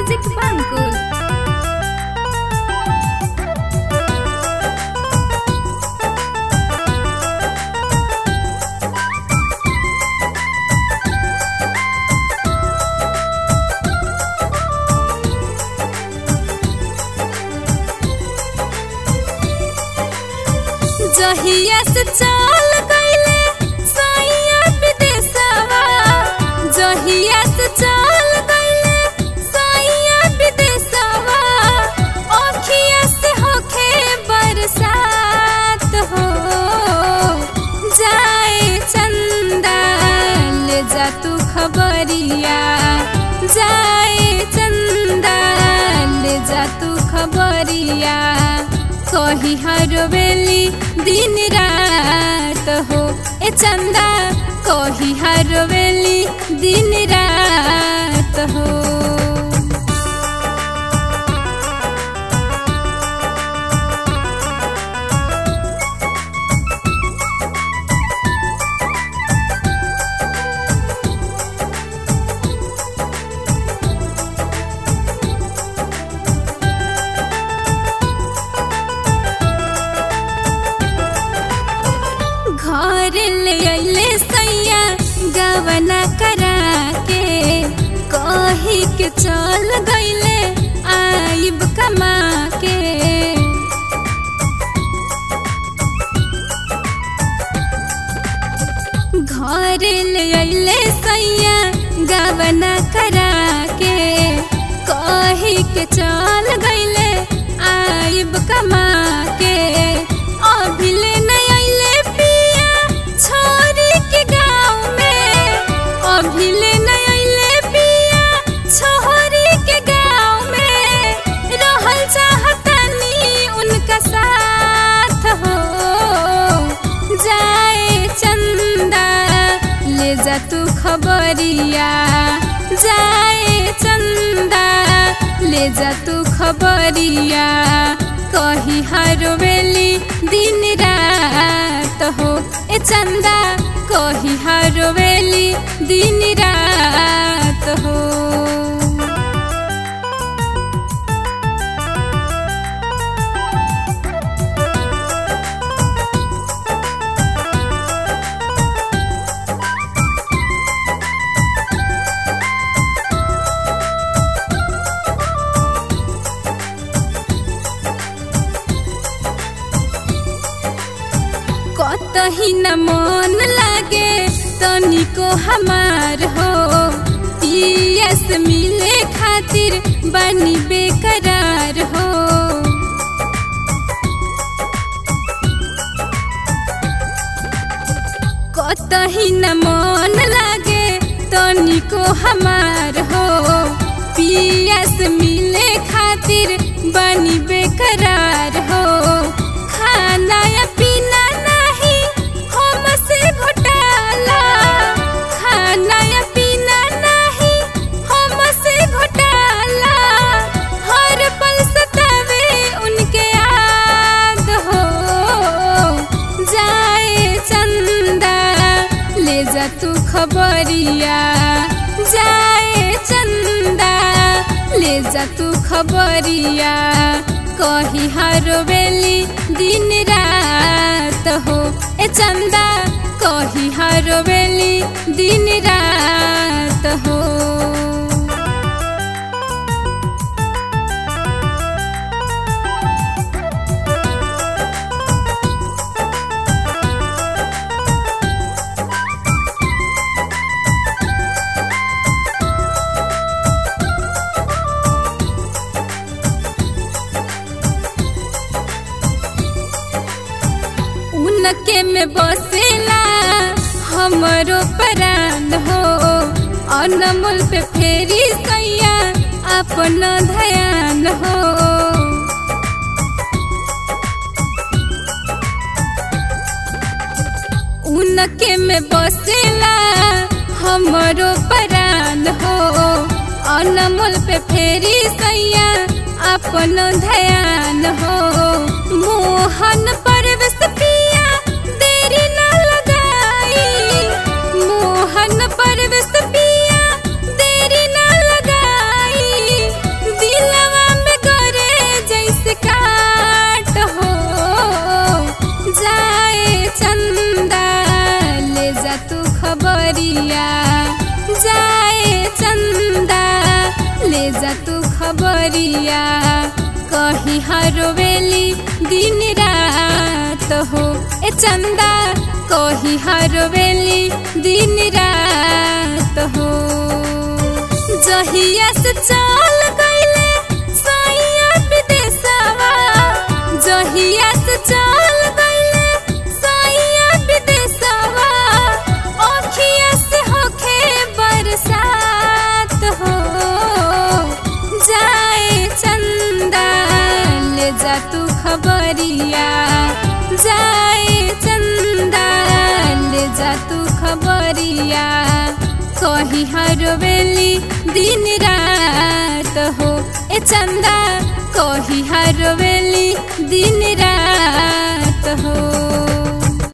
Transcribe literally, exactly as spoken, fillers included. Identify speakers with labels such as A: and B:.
A: Music Bangkul. जहिया से चल गईले सैया विदेशवा, जहिया से चल गईले सैया विदेशवा, ओखिया से होखे बरसात हो। जाए चंदा ले जा तू खबरिया, जाए चंदा ले जा तू खबरिया, कही हर बेली दिन रात हो। ए चंदा कही हर बेली दिन रात हो। घर ले अइले सैया गवना करा के, कही के चल गईले आइब कमा के। घर ले अइले सैया गवना करा के, कही के चल गईले आइब कमा के। अभिले नहीं अइले पिया छोरी के गाँव में, अभिले नहीं अइले पिया छोरी के गाँव में, रहल चाहतनी उनका साथ हो। जाए चंदा ले जा तू खबरिया, जाए चंदा ले जा तू खबरिया, कही हर बेली दिन रात हो। ए चंदा कही हर बेली दिन रात हो। कतही न मन लागे तनिको हमार हो, पिया से मिले खातिर बनी बेकरार हो। कतही न मन लागे तनिको हमार हो, पिया से मिले खातिर बनी बेकरार हो। खाना या पीना नहीं हमसे घोटाला, खाना या पीना नहीं हमसे घोटाला, हर पल सतावे उनके याद हो। जाए चंदा ले जा तू खबरिया, जाए चंदा ले जा तू खबरिया, कही हर बेली दिन रात हो। ए चंदा कही हर बेली दिन रात हो। उनके में बसेला हमरो प्राण हो, अनमोल पे फेरी सैया अपन ध्यान हो। उनके में बसेला हमरो प्राण हो, अनमोल पे फेरी सैया अपन ध्यान हो। मोहन परवेश पिया देरी न लगाई, मोहन परवेश पिया देरी न लगाई, खबरिया कही हरवेली दिन रात हो ए चंदा कही हरवेली दिन रात हो। जहिया से चल गईले सैया विदेशवा जहिया से चल गईले सैया विदेशवा अखिया से होखे बरसात हो। जाए चंदा ले जा तू खबरिया जाए चंदा ले जा तू खबरिया कही हरवेली दिन रात हो ए चंदा कही हरवेली दिन रात